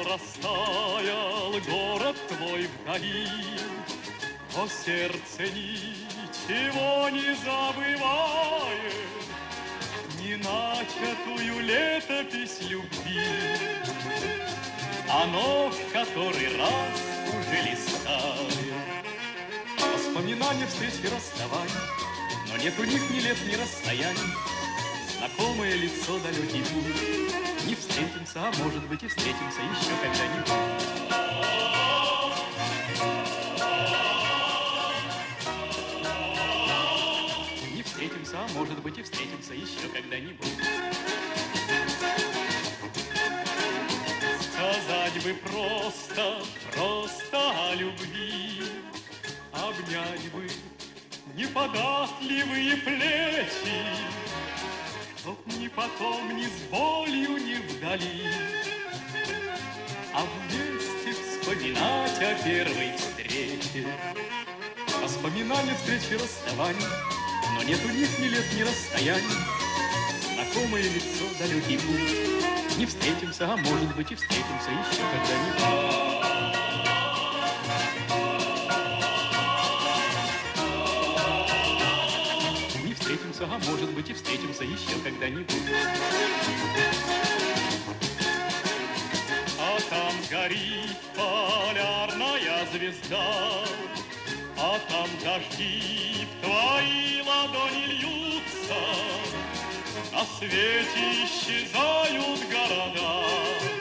растаял город твой вдали, но сердце ничего не забывает, не начатую летопись любви. Оно в который раз уже листает воспоминания встреч и расставаний, но нет у них ни лет, ни расстояний. Знакомое лицо, далекий путь. Не встретимся, а может быть и встретимся еще когда-нибудь. Не встретимся, а может быть и встретимся еще когда-нибудь. Сказать бы просто, просто о любви, обнять бы неподатливые плечи, чтоб ни потом, ни с болью, ни вдали, а вместе вспоминать о первой встрече. Воспоминания встречи и расставаний, но нет у них ни лет, ни расстояний. Знакомое лицо, далекий путь. Не встретимся, а может быть и встретимся еще когда-нибудь. Не встретимся, а может быть и встретимся еще когда-нибудь. А там горит полярная звезда, а там дожди в твои ладони льются, на свете исчезают города.